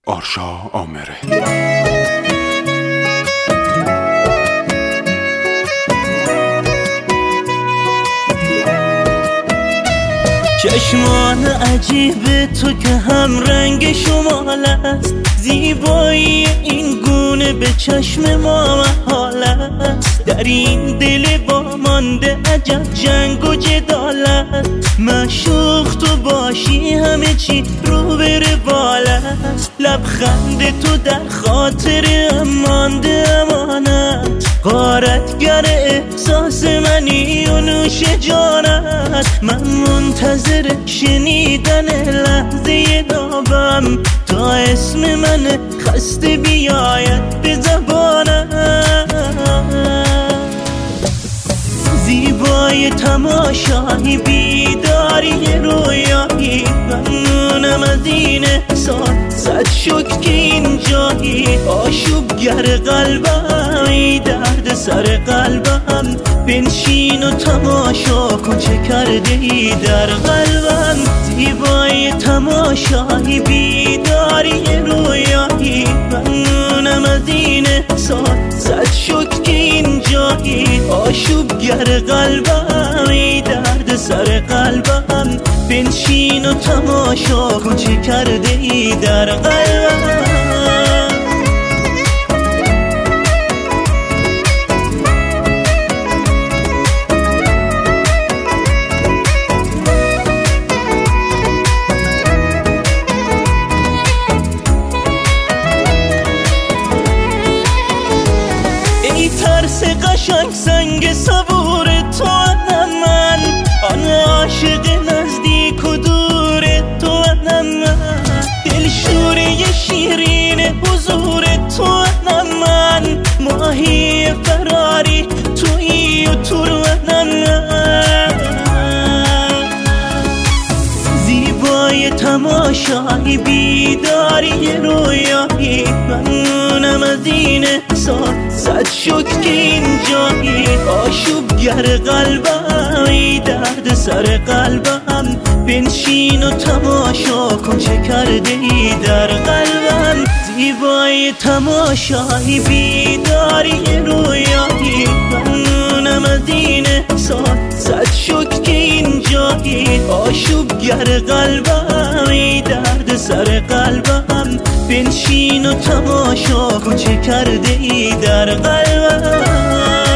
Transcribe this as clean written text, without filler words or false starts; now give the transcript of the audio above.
آرشا آمره. چشمان عجیب تو که هم رنگ شمال است، زیبایی این گونه به چشم ما محال است. در این دل وامانده عجب جنگ و جدال است. معشوق تو باشی همه چی رو به روال است. لبخند تو در خاطر مانده امانت، غارتگر احساس منی و نوش جانت. من منتظر شنیدن لحظه نابم تا اسم من خسته بیاید به زبانم. زیبای تماشایی، بیداری رویایی، ممنونم از این احساس. صد شکر که اینجایی، آشوبگر قلبم، درد سر قلبم. بنشین و تماشا کن چه کرده ای در قلبم. زیبای تماشایی، بیداری رویایی، ممنونم از این احساس. صد شکر که اینجایی، آشوبگر قلبم، درد سر قلبم. بنشین و تماشا کن چه کرده ای در قلبم. ای ترس قشنگ سنگ صبور تو من، آن عاشق نزدیک و دور تو من. دل شوره شیرین حضور تو من، ماهی فراری تویی و تو من. زیبای تماشایی، بیداری رویایی، ممنونم از این احساس. صد شکر که اینجایی، آشوبگر قلبم، درد سر قلبم. بنشین و تماشا کن چه کرده ای در قلبم. زیبای تماشایی، بیداری رویایی، ممنونم از این احساس. صد شکر که اینجایی، آشوبگر قلبم، درد سر قلبم. بنشین و تماشا کن چه کرده ای در قلبم.